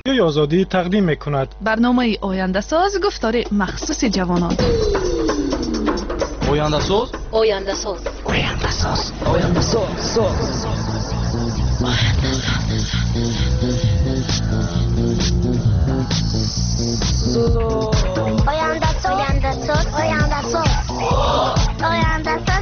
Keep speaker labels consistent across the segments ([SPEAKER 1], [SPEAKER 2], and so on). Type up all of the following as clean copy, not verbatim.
[SPEAKER 1] رادیوی آزادی تقدیم می‌کند.
[SPEAKER 2] برنامه آینده ساز گفتار مخصوص جوانان.
[SPEAKER 3] آینده ساز
[SPEAKER 2] آینده ساز
[SPEAKER 3] آینده ساز آینده ساز
[SPEAKER 4] آینده ساز آینده ساز آینده ساز آینده ساز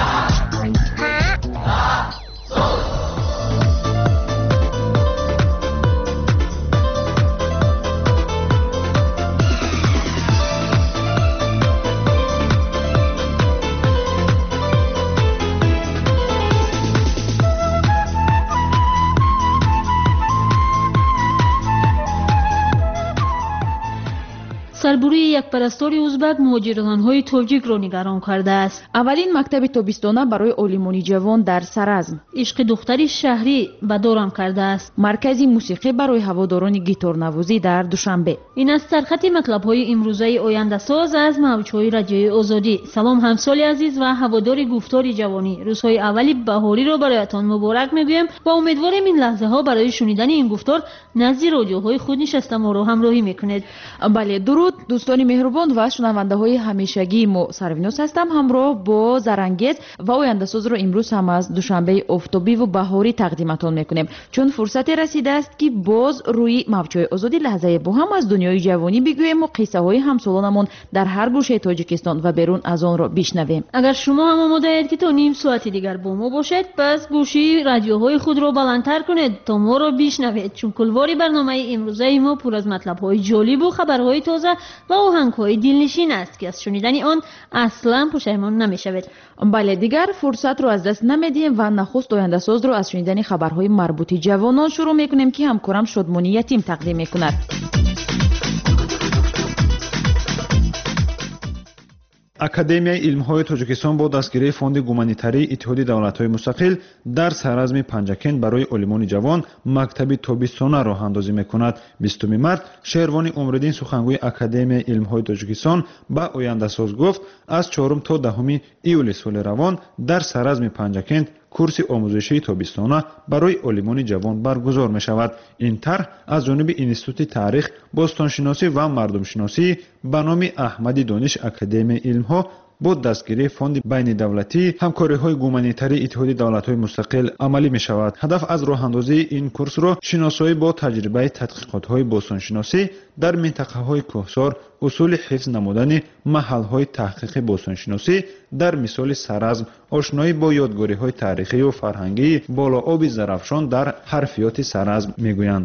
[SPEAKER 5] سربروی یک پرستاری ازبک مهاجران‌های تاجیک را نگران کرده است.
[SPEAKER 6] اولین مکتب تابستانه برای عالمان جوان در سرازم.
[SPEAKER 5] عشق دختری شهری به دورم کرده است.
[SPEAKER 6] مرکزی موسیقی برای هواداران گیتار نوازی در دوشنبه.
[SPEAKER 5] این است سرخط مطلب‌های امروزه آینده ساز از موج‌های رادیوی آزادی. سلام همسال عزیز و هوادار گفتار جوانی. روزهای اولی بهاری را برایتان مبارک می‌گویم و امیدواریم این لحظه‌ها برای شنیدن این گفتار نزد رادیوهای خود نشسته ما را همراهی می‌کنید.
[SPEAKER 6] بله، درود دوستان مهربان و شنونده های همیشگی ما. سرویناس هستم همراه با زرانگیز و آینده ساز رو امروز هم از دوشنبه آفتابی و بهاری تقدیمتون میکنیم، چون فرصتی رسیده است که باز روی موج‌های آزادی لحظه با هم از دنیای جوانی بگوییم و قصه های همسالانمون در هر گوشه تاجیکستان و بیرون از آن را بشنویم.
[SPEAKER 5] اگر شما هم آماده اید که تا نیم ساعت دیگر با ما باشید، پس گوشی رادیوهای خود را بلندتر کنید تا ما را بشنوید، چون کلوار برنامه امروزه ما پر از مطلب‌های جالب و خبرهای تازه و آهنگ‌های دلنشین است که از شنیدن آن اصلا پشیمان نمی‌شوید.
[SPEAKER 6] بله، دیگر فرصت رو از دست نمیدیم و نخست آینده ساز رو از شنیدن خبرهای مربوط جوانان شروع میکنیم که همکارم شادمانی یتیم تقدیم میکند.
[SPEAKER 7] академияи илмҳои тоҷикистон бо дастгирии фонди гуманитарии иттиҳоди давлатҳои мустақил дар саразми панҷакент барои олимони ҷавон мактаби тобистона роҳандозӣ мекунад. 20 март шервони умриддин сухангӯи академияи илмҳои тоҷикистон ба ояндасоз гуфт аз 4 то 10 июли соли равон дар саразми панҷакент курси омӯзишии тобистона барои олимони ҷавон баргузор мешавад. ин тарҳ аз ҷониби институти таърих, бостоншиносӣ ва мардумшиносӣ ба номи аҳмади дониш академияи илмҳо бо дастгирии фонди байнидавлатии ҳамкориҳои гуманитарии иттиҳоди давлатҳои мустақил амалӣ мешавад. ҳадаф аз роҳандозии ин курсро шиносоӣ бо таҷрибаи тадқиқотҳои бостоншиносӣ дар минтақаҳои кӯҳсор, усули ҳифз намудани маҳалҳои таҳқиқи бостоншиносӣ дар мисоли саразм, ошноӣ бо ёдгориҳои таърихию фарҳангии болооби зарафшон дар ҳарфиёти саразм мегӯянд.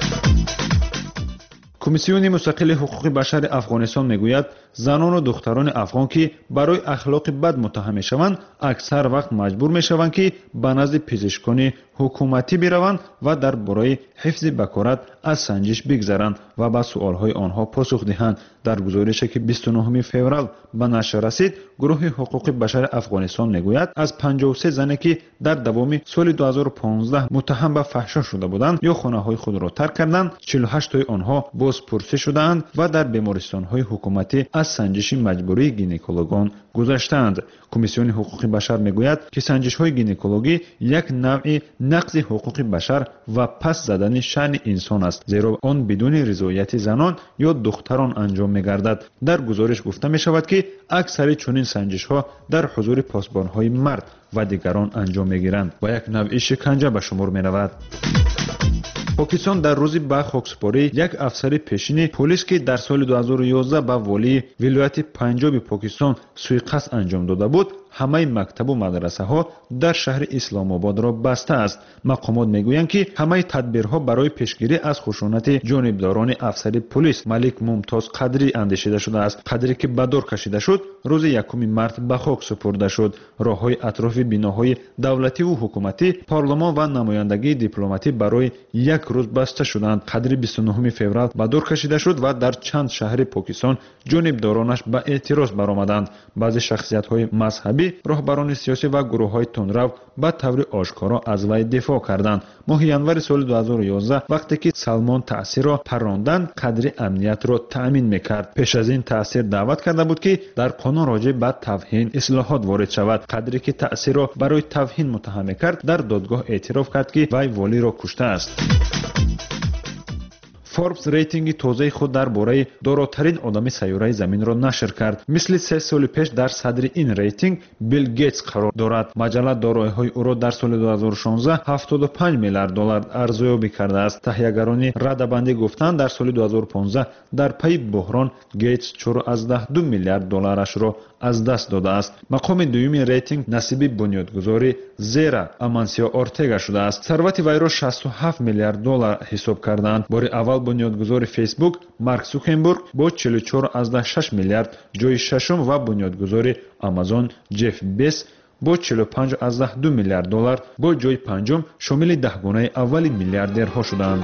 [SPEAKER 7] комиссиони мустақили ҳуқуқи башари афғонистон мегӯяд занону духтарони афғон ки барои ахлоқи бад муттаҳам мешаванд, аксар вақт маҷбур мешаванд ки ба назди пизишкони ҳукуматӣ бираванд ва дар бораи ҳифзи бакорат аз санҷиш бигзаранд ва ба суолҳои онҳо посух диҳанд. дар гузорише ки 29 феврал ба нашр расид, гурӯҳи ҳуқуқи башари афғонистон мегӯяд аз 53 зане ки дар давоми соли 2015 муттаҳам ба фаҳшо шуда буданд ё хонаҳои худро тарк карданд, 48 тои онҳо бозпурсӣ шудаанд ва дар бемористонҳои ҳукуматӣ аз санҷиши маҷбурии гинекологон гузаштаанд. комиссиони ҳуқуқи башар мегӯяд ки санҷишҳои гинекологӣ як навъи нақзи ҳуқуқи башар ва паст задани шаъни инсон аст, зеро он бидуни ризояти занон ё духтарон анҷом мегардад. дар гузориш гуфта мешавад ки аксари чунин санҷишҳо дар ҳузури посбонҳои мард ва дигарон анҷом мегиранд ва як навъи шиканҷа ба шумор меравад. покистон дар рӯзи ба хоксупорӣ як афсари пешини полис ки дар соли 2011 ба волии вилояти панҷоби покистон суиқасд анҷом дода буд, ҳамаи мактабу мадрасаҳо дар шаҳри исломободро баста аст. мақомот мегӯянд ки ҳамаи тадбирҳо барои пешгирӣ аз хушунати ҷонибдорони афсари полис малик мумтоз қадрӣ андешида шудааст. қадрӣ ки ба дор кашида шуд, рӯзи 1 март ба хок супурда шуд. роҳҳои атрофи биноҳои давлативу ҳукуматӣ, парлумон ва намояндагии дипломатӣ барои як рӯз баста шуданд. қадрӣ 29 феврал ба дор кашида шуд ва дар чанд шаҳри покистон ҷонибдоронаш ба эътироз баромаданд. баъзе шахсиятҳои мазҳабӣ, роҳбарони сиёсӣ ва гурӯҳҳои тундрав ба таври ошкоро аз вай дифоъ карданд. моҳи январи соли 2011 вақте ки Салмон Таъсирро парронданд, қадри амниятро таъмин мекард. пеш аз ин Таъсир даъват карда буд ки дар қонун роҷеъ ба тавҳин ислоҳот ворид шавад. қадре ки Таъсирро барои тавҳин муттаҳам мекард, дар додгоҳ эътироф кард ки вай волиро куштааст. فوربس рейтинги тозаи худ дар бораи доротарин одами сайёраи заминро нашр кард. мисли 3 соли пеш дар садри ин рейтинг Билл Гейтс қарор дорад. маҷалла дороиҳои ӯро дар соли 2016 $75 миллиард арзуёбӣ кардааст. таҳиягарони радабандӣ гуфтанд дар соли 2015 дар пайи буҳрон Гейтс $4.2 миллиард аз даст додааст. мақоми дуюми рейтинг насиби бунёдгузори Зера Амансио Ортега шудааст. сарвати вайро $67 миллиард ҳисоб кардаанд. бори аввал бунёдгузори Facebook Марк Цукерберг бо $44.6 миллиард ҷои шашум ва бунёдгузори Amazon Ҷефф Бес бо $45.2 миллиард бо ҷои панҷум шомили 10 гунаи аввали миллиардерҳо шуданд.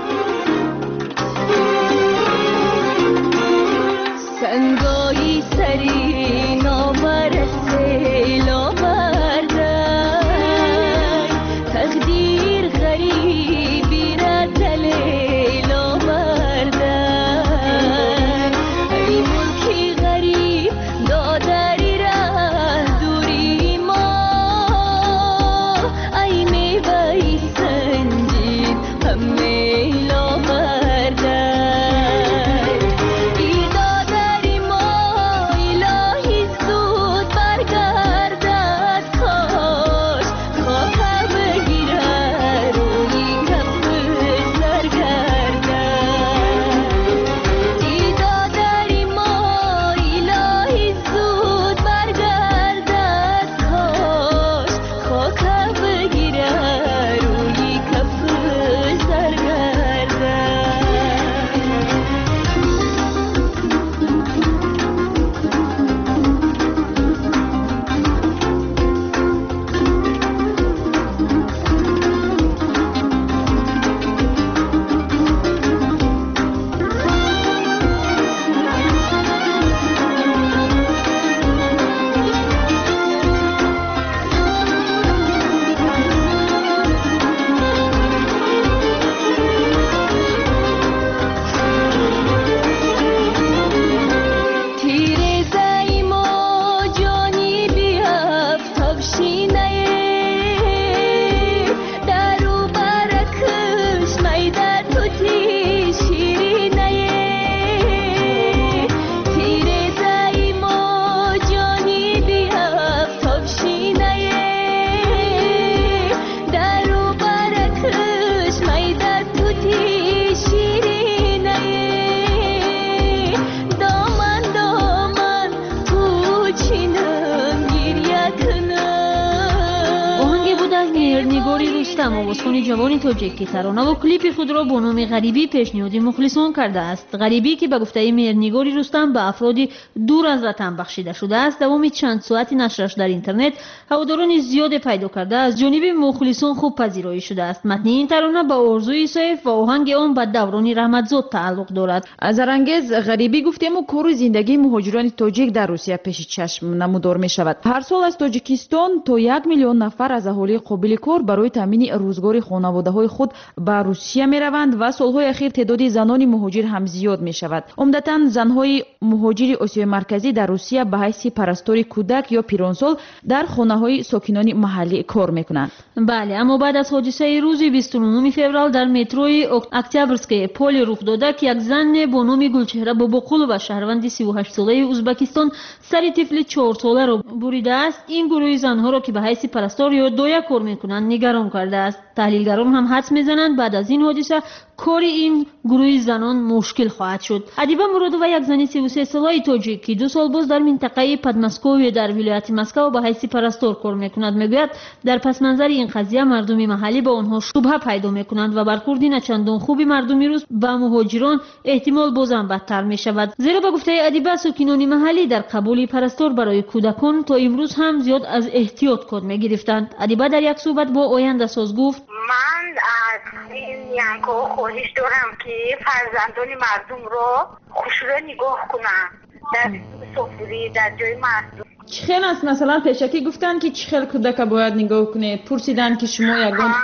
[SPEAKER 5] آوازخوانی جوانی تاجیکی ترانه و کلیپ خود را با نام غریبی پیشنهاد مخلصان کرده است. غریبی که به گفته مهرنگاری رستم به افرادی دور از وطن بخشیده شده است، دوام چند ساعتی نشرش در اینترنت هواداران زیاد پیدا کرده از جانب مخلصان خوب پذیرایی شده است. متن این ترانه به آرزوی سیف و آهنگ آن به دوران رحمتزاد تعلق دارد.
[SPEAKER 6] زرانگیز غریبی گفتیم و کار زندگی مهاجران تاجیک در روسیه پیش چشم نمودار می شود. هر سال از تاجیکستان تا 1 میلیون نفر از اهالی قابل کار برای تامین روزگار خانواده‌های خود به روسیه می روند و سالهای اخیر تعداد زنان مهاجر هم زیاد می شود. عمدتاً زنهای مهاجر آسیای مرکزی در روسیه به حیث پرستار کودک یا پیرانسال در خانه‌های ساکنان محلی کار می‌کنند.
[SPEAKER 5] بله، اما بعد از حادثه روز 29 فوریه در متروی اکتبرسکی پل رخ داده که یک زن با نام گلچهره باباقولووا شهروند 38 ساله ازبکستان سر طفل 4 ساله را بریده است، این گروه زنها را که به حیث پرستار یا دایه کار می‌کنند نگران کرده است. تحلیلگران هم حدس می‌زنند بعد از این حادثه کار این گروه زنان مشکل خواهد شد. ادیبه مرادووا یک زن 33 ساله تاجیک که 2 سال باز در منطقه پدمسکوی در ولایت مسکو به حیث پرستار کار می‌کند میگوید در پس منظر این قضیه مردم محلی به آنها شبهه پیدا می‌کنند و برخورد نچندان خوبی مردم روز به مهاجران احتمال بازم بدتر می‌شود. زیرا به گفته ادیبه ساکنان محلی در قبول پرستار برای کودکان تا امروز هم زیاد از احتیاط کار می‌گرفتند. ادیبه در یک صحبت با آینده ساز گفت
[SPEAKER 4] من از این یانکو خواهش دارم که فرزندان مردم را خوشرو نگاه کنند در سفری در جای مردم.
[SPEAKER 6] چه خیلی است مثلا پیشکی گفتن که چه خیلی کودک باید نگاه کنید، پرسیدن که شما یگان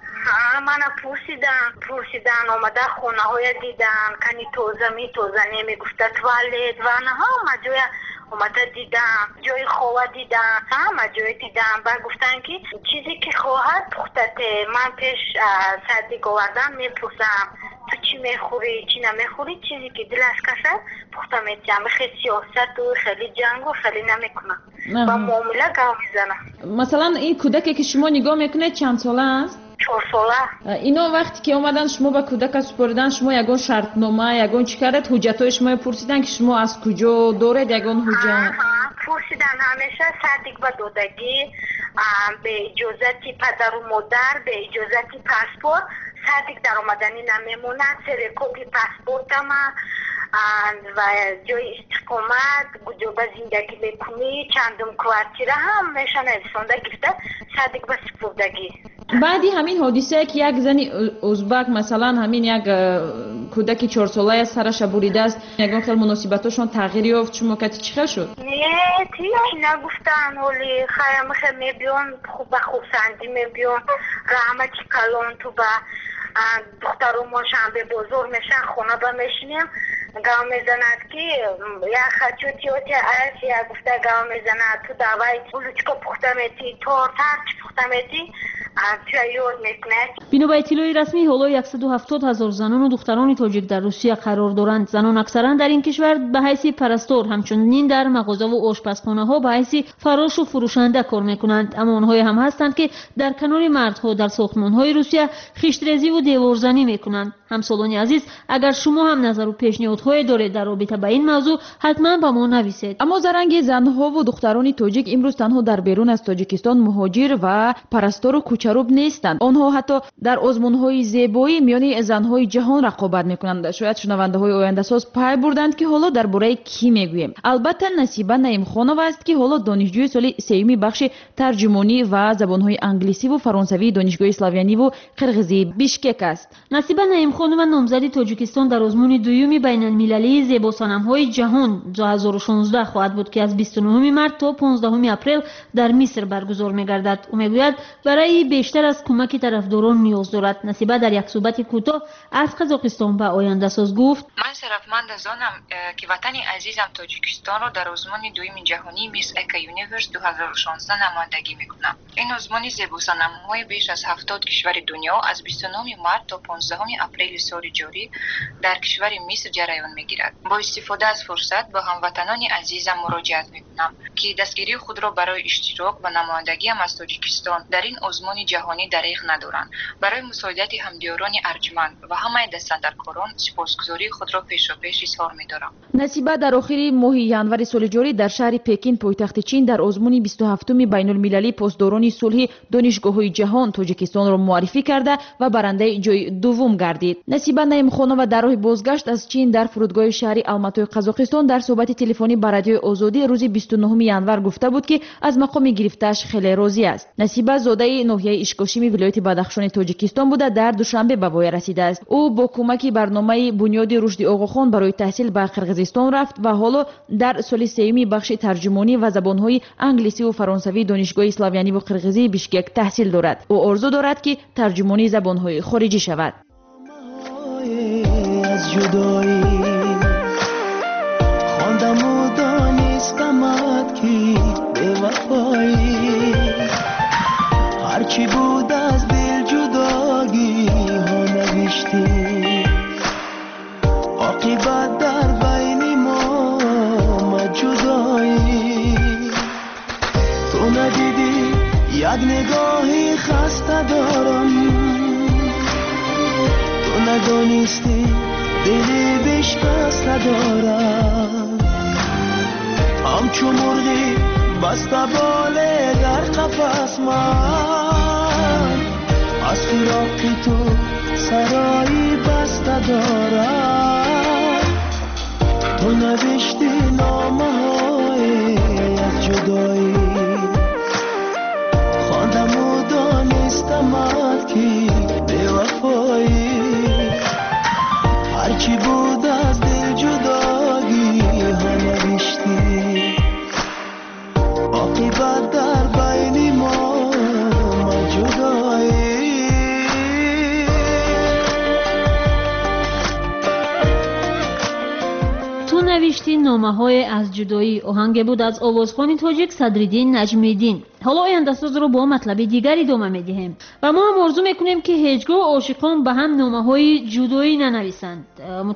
[SPEAKER 4] من پرسیدن آمده خونه های دیدن کنی توزه نمیگفته توالت و نه همه جای اومده دیدم، جای خواه دیدم، همه جای دیدم و گفتن که چیزی که خواهد پختته من پیش سردی گوردن میپرسم تو چی میخوری چی نمیخوری، چیزی که دل از کسد پخته میتیم. خیلی سیاست و خیلی جنگ و خیلی نمیکنم و معامله گام میزنم.
[SPEAKER 6] مثلا این کودکی که شما نگاه میکنید چند ساله است؟
[SPEAKER 4] 4 ساله.
[SPEAKER 6] اینا وقتی که اومدن شما به کودک سپردن، شما یگان شرطنامه یگان چی کردید؟ حجتای شما پرسیدن که شما از کجا دارید یگان حجت؟
[SPEAKER 4] پرسیدن همیشه صدیق به دادگی، به اجازتی پدر و مادر، به اجازتی پاسپورت. صدیق در آمدنی نمیمونه، سرکوپی پاسپورتم و جای استقامت کجا به زندگی میکنی، چندم کوارتیره هم میشه نویسنده گفته صدیق به سپردگی.
[SPEAKER 6] بعدی همین حادثه که یک زن ازبک مثلا همین یک کودک 4 ساله سرش بریده است، یگان خیلی مناسبتاشون تغییر یافت، شما کتی چی خیل شد؟
[SPEAKER 4] نه تیش نگفتن، ولی خیلی خیلی میبیون خوب به خوب سندی میبیون رحمت کلان تو به دخترو شنبه بزرگ میشن خونه بمیشنیم گام میزند که یا خچوتیوتی عرف یا گفته گام میزند تو دوای بلوچکا پخته میتی تو ترچ پخته میتی توی یاد میکنه.
[SPEAKER 5] بنا به اطلاع رسمی حالا 170,000 زنان و دختران تاجیک در روسیه قرار دارند. زنان اکثرا در این کشور به حیث پرستار، همچنین در مغازه و آشپزخانه ها به حیث فراش و فروشنده کار میکنند. اما آنها هم هستند که در کنار مردها در ساختمان های روسیه خشت‌ریزی و دیوارزنی میکنند. همسالان عزیز، اگر شما هم نظر و پیشنهادهای دارید در رابطه با این موضوع حتما به ما نویسید.
[SPEAKER 6] اما زرنگ زنها و دختران تاجیک امروز تنها در بیرون از تاجیکستان مهاجر و پرستار و کوچروب نیستند. آنها حتی در آزمون‌های زیبایی میان زن‌های جهان رقابت می‌کنند. شاید شنونده‌های آینده‌ساز پی بردند که حالا درباره کی میگوییم. البته نصیبه نعیمخانова است که حالا دانشجوی سال سوم بخش ترجمانی و زبان‌های انگلیسی و فرانسوی دانشگاه اسلاویانی و قرقیزی بیشکک است.
[SPEAKER 5] نصیبه نعیمخانova نامزد تاجیکستان در آزمون دوم بین‌المللی زیباسنم‌های جهان 2016 خواهد بود که از 29 مارس تا 15 اپریل در مصر برگزار می‌گردد. او میگوید برای بیشتر از کمک طرفداران نیاز دارد. نصیبه در یک صحبت کوتاه از قزاقستان به آینده ساز گفت:
[SPEAKER 8] من شرفمند از آنم که وطن عزیزم تاجیکستان را در آزمون دوم جهانی میس اکا یونیورس 2016 نمایندگی میکنم. این آزمون زیباسنم‌های بیش از 70 کشور دنیا از 29 مارس تا 15 اپریل سال جاری در کشور مصر جریان میگیرد. با استفاده از فرصت با هموطنان عزیزم مراجعت میکنم که دستگیری خود را برای اشتراک و نمایندگی از تاجیکستان در این آزمون جهانی دریغ ندارند. برای مساعدت همدیاران ارجمند و همه دستاندرکاران سپاسگزاری خود را پیشاپیش اظهار می‌دارم.
[SPEAKER 6] نصیبه در آخر ماه ژانویه سال جاری در شهر پکین پایتخت چین در آزمون 27 بین‌المللی پاسداران صلح دانشگاه‌های جهان تاجیکستان را معرفی کرده و برنده جای دوم گردید. نصیبه نعیمخانова در راه بازگشت از چین در فرودگاه شهر الماتوی قزاقستان در صحبت تلفنی با رادیو آزادی روز 29 ژانویه گفته بود که از مقام گرفتش خیلی راضی است. نصیبه زاده ناحیه اشکاشیم ولایت بدخشان تاجیکستان بوده در دوشنبه به وای رسیده است. او با کمک برنامه بنیاد رشد آقاخان برای تحصیل به قرقیزستان رفت و حالا در سال سوم بخش ترجمانی و زبان‌های انگلیسی و فرانسوی دانشگاه اسلاویانی و قرقیزی بیشکک تحصیل دارد. او آرزو دارد که ترجمانی زبان‌های خارجی شود.
[SPEAKER 9] از جدایی خواندم و دانستمت که به وفایی هرچی بود از دل جداگی ها نوشتی عاقبت در بین ما جدایی تو ندیدی یک نگاهی خسته دارم تو ندانستی دلی بشکسته دارم همچو مرغی بسته باله در قفس من از فراق تو سرایی بسته دارم تو نوشتی نامه های از جدایی خواندم و دانستمت که به وفایی هرچی بود از دل جداگی ها نوشتی عاقبت در بین ما جدایی.
[SPEAKER 5] تو نوشتی نامه‌های از جدایی. آهنگ بود از آوازخوان تاجیک صدرالدین نجمیدین. حالا آینده ساز رو با مطلب دیگری ادامه میدیم و ما هم آرزو میکنیم که هیچگاه عاشقان به هم نامه‌های جدایی ننویسند.